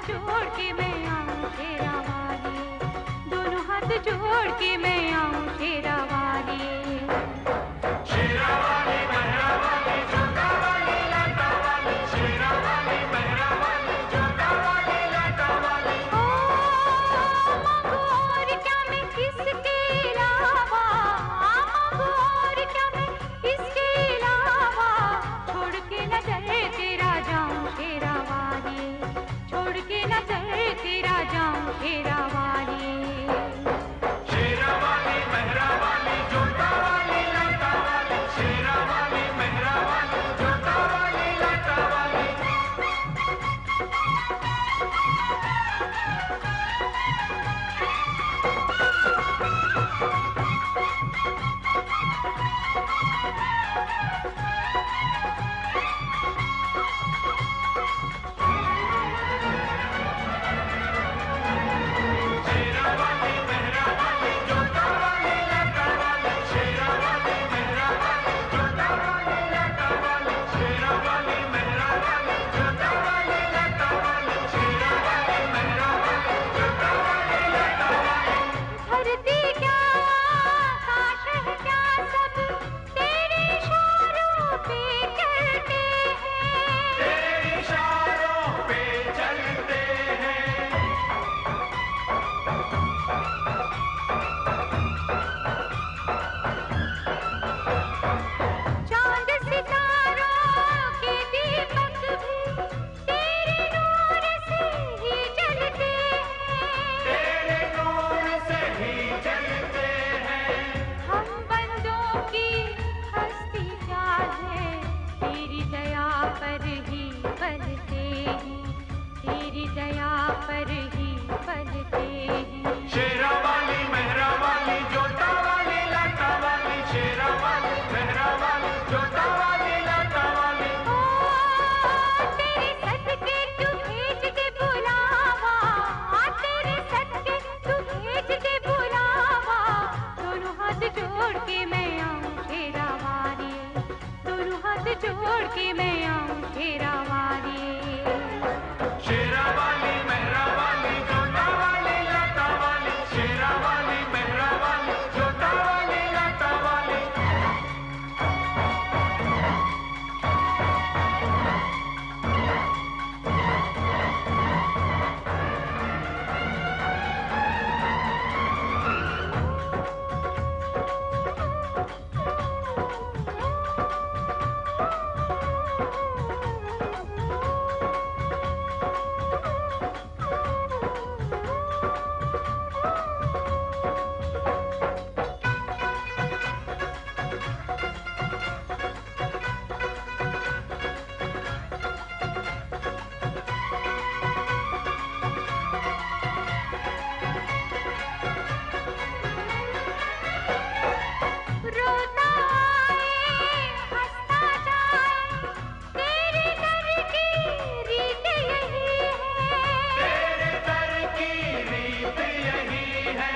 जोड़ के मैं आऊं शेरा वाली, दोनों हाथ जोड़ के मैं आऊं शेरा वाली। शेरा वाली, मेहरा वाली, जोता वाली, लाटा वाली, शेरा वाली, मेहरा वाली, जोता वाली, लाटा वाली। ओ मांगू और क्या मैं किसके अलावा, मांगू और क्या मैं किसके अलावा, छोड़ के न दर तेरा जाऊं शेरा वाली, छोड़ के न दर तेरा जाऊं शेरा वाली। शेरा वाली, मेहरा वाली, जोता वाली, लाटा वाली, शेरा वाली, मेहरा वाली, जोता वाली, लाटा वाली। शेरा वाली, मेहरा वाली, जोता वाली, लाटा वाली, शेरा वाली, मेहरा वाली, जोता वाली, लाटा वाली, शेरा वाली, मेहरा वाली, जोता वाली, लाटा वाली, शेरा वाली, मेहरा वाली, जोता वाली, लाटा वाली। धरती क्या आकाश है क्या सब तेरे इशारों पे चलते हैं, तेरे इशारों पे चलते हैं। चांद सितारों के दीपक भी तेरे नूर से ही जलते हैं। तेरे नूर से ही जलते हैं। हम बंदों की हस्ती क्या है, तेरी दया पर ही पलते हैं, तेरी दया पर ही पलते हैं। शेरा वाली, मेहरा वाली, जोता वाली, लाटा वाली, शेरा वाली, मेहरा वाली, जोता वाली, लाटा वाली। ओ तेरे सदके तू भेज दे बुलावा, तेरे सदके तू भेज दे बुलावा, दोनों हाथ जोड़ के मैं आऊं शेरा वाली, दोनों हाथ जोड़ के मैं आऊं शेरा वाली। शेरा वाली, मेहरा वाली, जोता वाली, लाटा वाली, शेरा वाली, मेहरा वाली, जोता वाली, लाटा वाली। रोता आए हंसता जाए, तेरे दर की रीत यही है, तेरे दर की रीत यही है।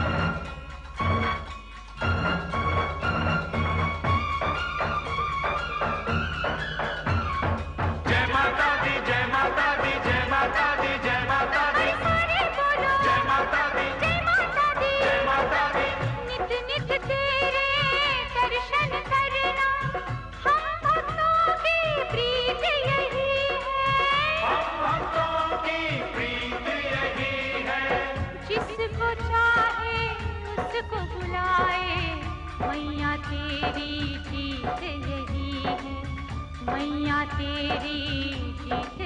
जय माता दी, जय माता दी, जय माता दी, जय माता दी, सारे बोलो जय माता दी, जय माता दी। जय माता दी। नित नित तेरे दर्शन करना, हम भक्तों की प्रीत यही है, हम भक्तों की प्रीत यही है। जिसको चाहे उसको बुलाए, मैया तेरी जीत यही है, मैया तेरी जीत